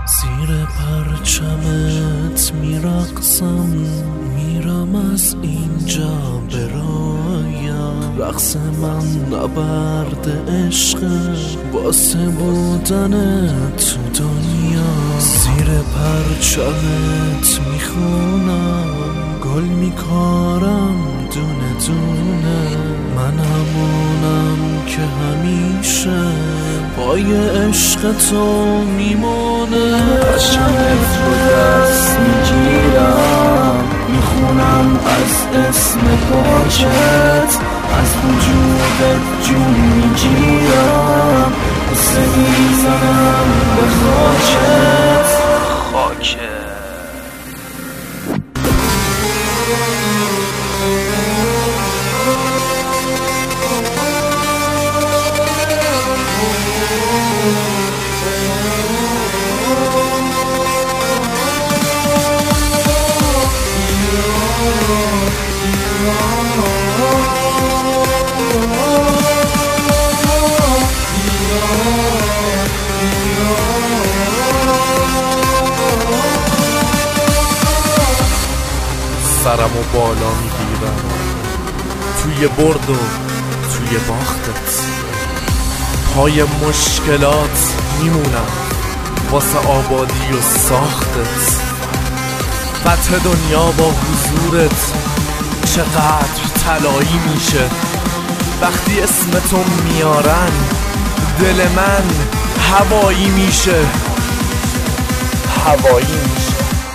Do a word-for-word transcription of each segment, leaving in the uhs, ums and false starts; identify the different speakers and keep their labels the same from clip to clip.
Speaker 1: زیر پرچمت میرقصم، میرم از اینجا برایم. رقص من نبرد عشق واسه بودن تو دنیا. زیر پرچمت میخونم، گل میکارم دونه دونه. من همونم که همیشه پای عشق تو میمونه.
Speaker 2: پرچمت رو دست میگیرم، میخونم از اسم پاکت، از وجودت جون میگیرم، قصه میزنم به خاکت. خاکت
Speaker 1: سرمو بالا میگیرم توی برد و توی باختت. پای مشکلات میمونم واسه آبادی و ساختت. فتح دنیا با حضورت چقدر طلایی میشه. وقتی اسم تو میارن دل من هوایی میشه، هوایی میشه.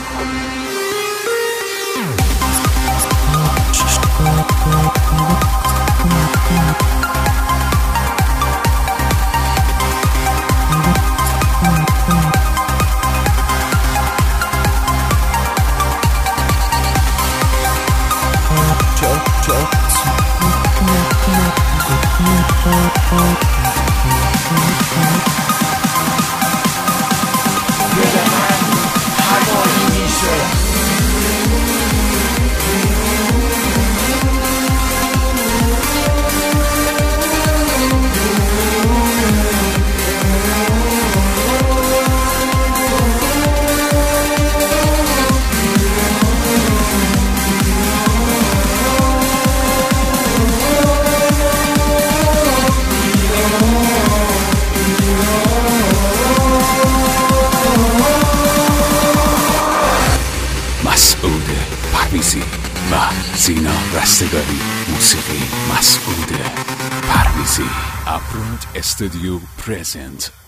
Speaker 3: مسعود پرویزی و زینا رستگاری. موسیقی مسعود پرویزی. ابرود استودیو پرزنت.